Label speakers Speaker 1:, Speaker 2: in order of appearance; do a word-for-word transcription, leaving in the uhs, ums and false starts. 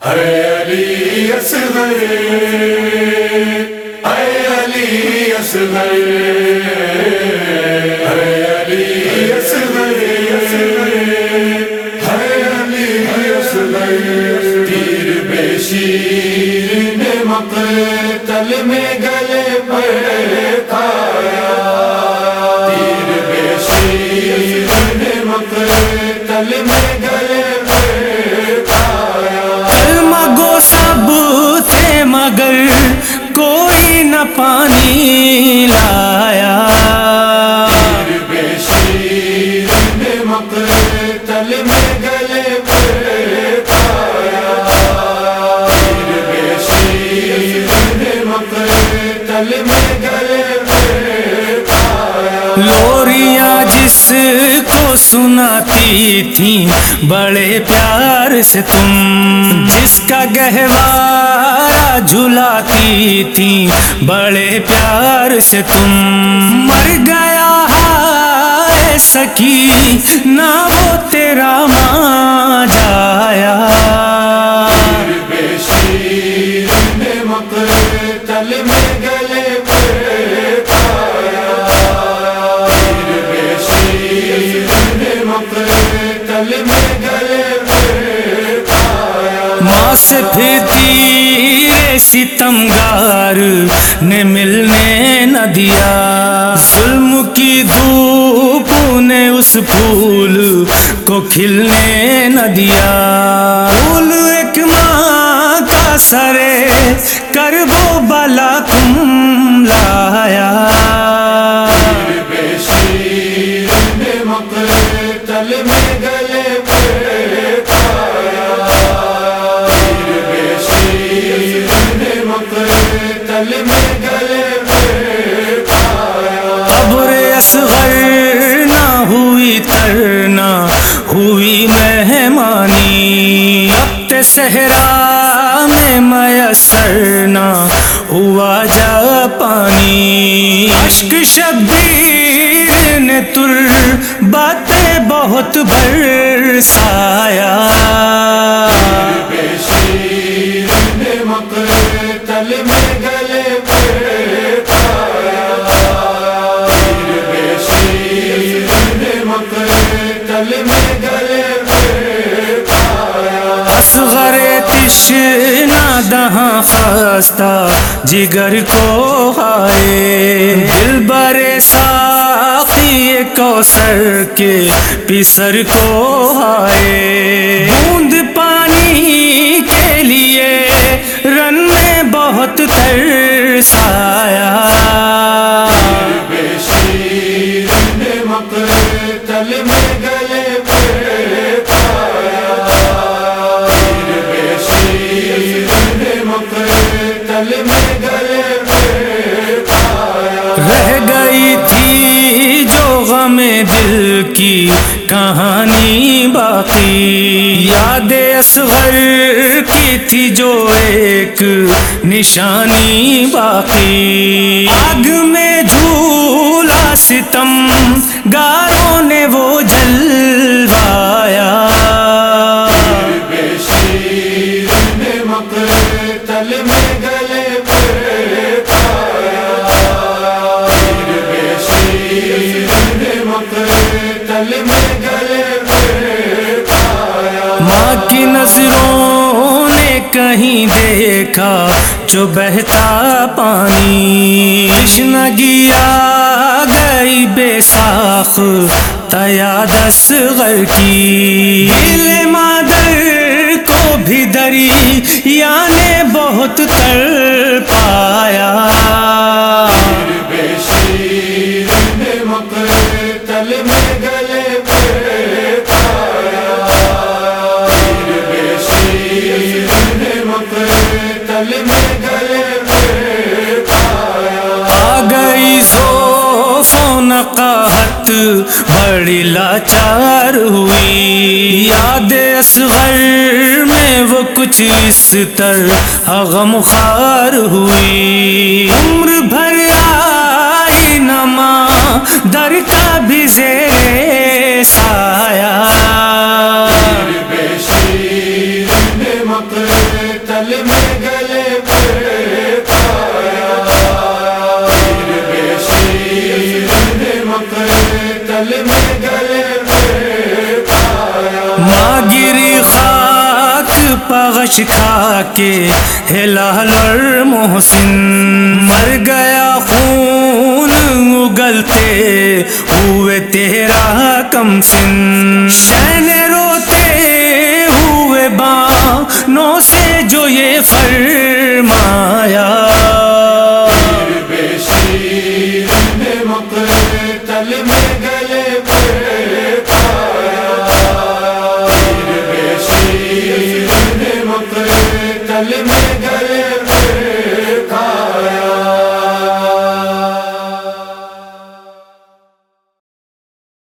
Speaker 1: اے علی اصغر، اے علی اصغر، اے علی اصغر، اے علی اصغر، تیر بے شیر نے مقتل میں گلے پر کھایا، تیر بے شیر نے مقتل میں گلے پر کھایا،
Speaker 2: کلمہ گو سب تھے مگر کوئی نہ پانی لایا،
Speaker 1: تیر بے شیر نے مقتل میں گلے پر کھایا، تیر بے شیر نے مقتل میں گلے پر کھایا،
Speaker 2: لوریاں جس کو سناتی تھیں بڑے پیار سے تم، جس کا گہوارہ جھلاتی تھیں بڑے پیار سے تم، مر گیا ہے سکی نہ وہ تیرا ماں جایا،
Speaker 1: تیر بے شیر نے مقتل میں گلے پر کھایا، تیر بے شیر نے مقتل میں گلے پر کھایا،
Speaker 2: ماں سے پھر تیرے ستمگار نے ملنے نہ دیا، ظلم کی دھوپ نے اس پھول کو کھلنے نہ دیا، پھول ایک ماں کا سرے کرب و بلا تم لایا،
Speaker 1: تیر بے شیر نے مقتل میں گلے پر کھایا، تیر بے شیر نے مقتل میں گلے پر کھایا،
Speaker 2: قبر اصغر نہ ہوئی تر نہ ہوئی مہمانی، وقت صحرا میں میسر نہ ہوا جا پانی، اشک شبیر نے تر باتیں بہت برسایا،
Speaker 1: تیر بے شیر نے مقتل میں گلے پر کھایا، تیر بے شیر نے مقتل میں گلے پر کھایا،
Speaker 2: اصغر تشنا دہاں خستہ جگر کو ہائے، دل برے ساقی کوثر کے پسر کو ہائے، بوند پانی کے لیے رن میں بہت ترسایا،
Speaker 1: تیر بے شیر نے مقتل میں گلے پر کھایا، تیر بے شیر نے مقتل میں گلے پر کھایا،
Speaker 2: رہ گئی تھی جو غم دل کی کہانی باقی، یاد اصغر کی تھی جو ایک نشانی باقی، آگ میں جھولا ستم گاروں نے وہ جلوایا،
Speaker 1: تیر بے شیر نے مقتل میں گلے پر کھایا، تیر بے شیر نے مقتل میں گلے پر کھایا،
Speaker 2: ماں کی نظروں نے کہیں دیکھا جو بہتا پانی، تشنگی آ گئی بے ساخ تیاد اصغر کی، دل مادر کو بھی دریا نے بہت تڑ پایا،
Speaker 1: تیر بے شیر نے مقتل میں گلے پر کھایا، تیر بے شیر نے مقتل میں گلے پر کھایا،
Speaker 2: آ گئی ذوف و نقاہت بڑی لاچار ہوئی، یاد اصغر میں وہ کچھ اس طرح غمخوار ہوئی، عمر بھر آئی نہ ماں در کا بھی زیر سایہ،
Speaker 1: تیر بے شیر نے مقتل
Speaker 2: پغش کھا کے ہلال اور محسن، مر گیا خون اگلتے ہوئے تیرا کم سن، شین روتے ہوئے بانوں سے جو یہ فرمایا،
Speaker 1: بے شیر نے مقتل میں گئے